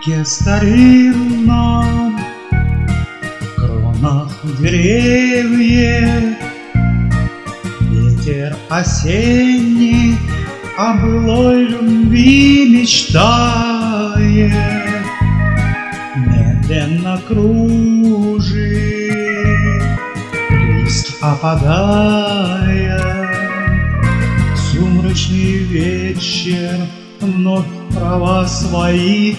парке старинном, в кронах деревьев ветер осенний о былой любви мечтает, медленно кружит, листья опадая. Сумрачный вечер вновь права свои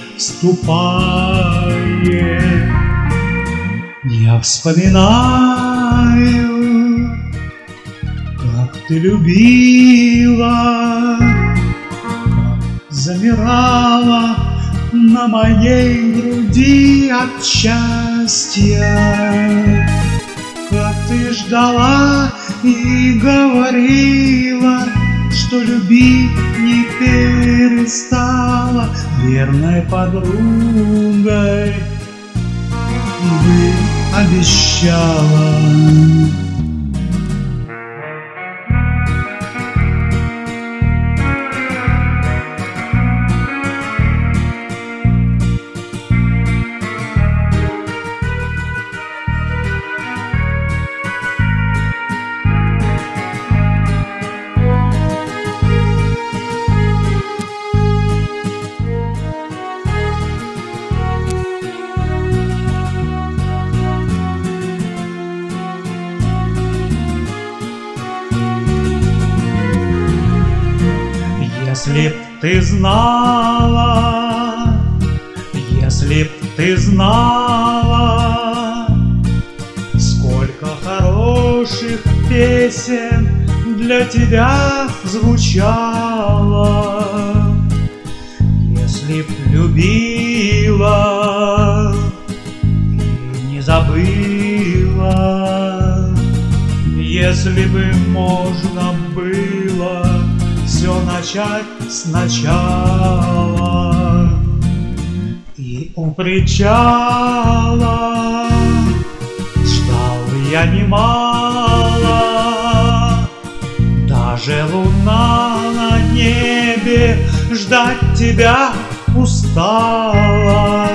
вступает. Я вспоминаю, как ты любила, как замирала на моей груди от счастья, как ты ждала и говорила, что любить не перестала. Верной подругой ты обещала. Если б ты знала, если б ты знала, сколько хороших песен для тебя звучало. Если б любила и не забыла, если бы можно было все начать сначала. И у причала ждал я немало, даже луна на небе ждать тебя устала.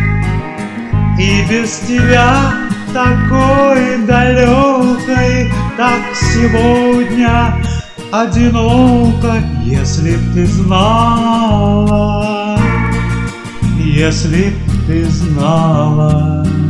И без тебя такой далекой, так сегодня одиноко. Если б ты знала, если б ты знала.